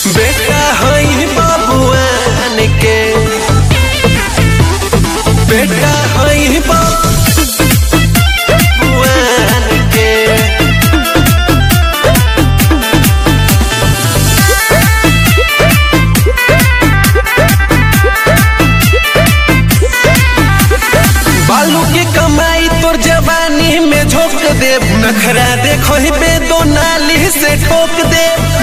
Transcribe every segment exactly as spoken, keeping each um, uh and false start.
बेटा हई बाबुआन के, बेटा हई बाबुआन के। बालू की कमाई तोर जवानी में झोंक दे, नखरा देखो ही बे दो नाली से ठोक दे।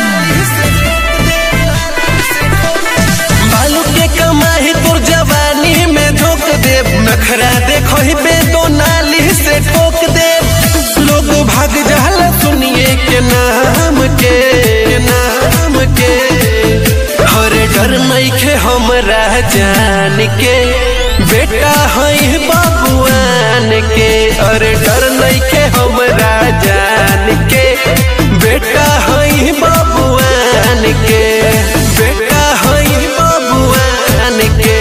बालू के कमाई तोर जवानी में झोंक दे, नखरा देखो ही बे दो नाली से ठोक दे। लोग भाग जाला सुनिए के नाम के नाम के, हर डर नइखे हमरा जान के। बेटा हई बाबुआन के, अरे डर नइखे हमरा जान के। बेटा हई बाबुआन के, बेटा हई बाबुआन के,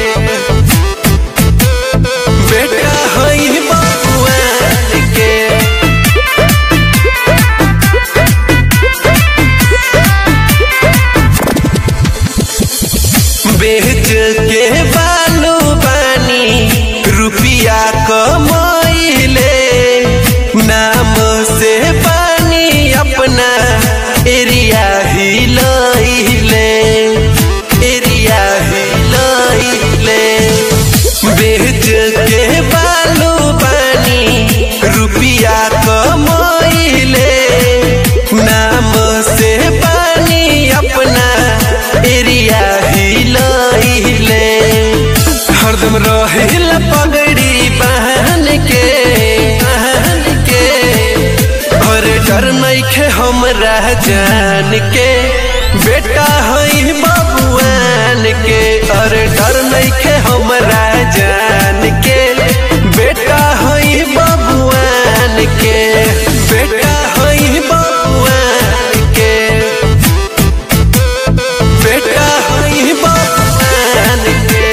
बेटा हई बाबुआन के। बेच के बालू बानी रुपिया कमाइले, नाम से पानी अपना एरिया हिलैले, एरिया हिलैले। बेच के बालू बानी रुपिया कमाइले, नाम से पानी अपना एरिया हिलैले। हरदम रहिल पगड़ी बहन के बहन के, और डर नइखे हमरा जान के। बेटा हई बाबुआन के, और डर नइखे हमरा जान के। बेटा हई बाबुआन के, बेटा हई बाबुआन के, बेटा हई बाबुआन के।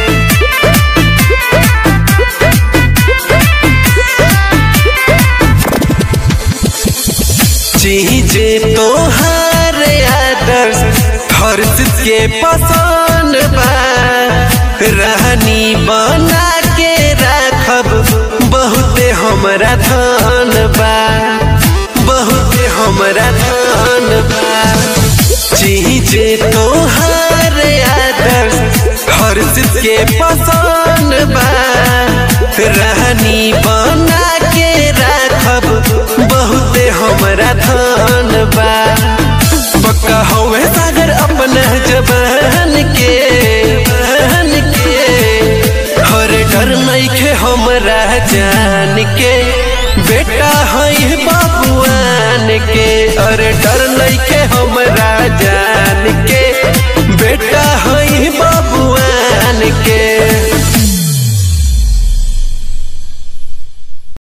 चीजे तोहार आदर्श हर्ष के पसंद बा, रहनी बना के राखब बहुते हमरा धन बा, बहुते हमरा धन बा। चीजे तोहार आदर्श हर्ष के पसंद बा, रहनी बना के राखब बहुते हमरा धन बा। पक्का होवे सागर अपना जबान के बहन के, हर डर नइखे हमरा जान के। बेटा हई बाबुआन के, अरे डर नइखे हमरा जान के। बेटा हई बाबुआन के।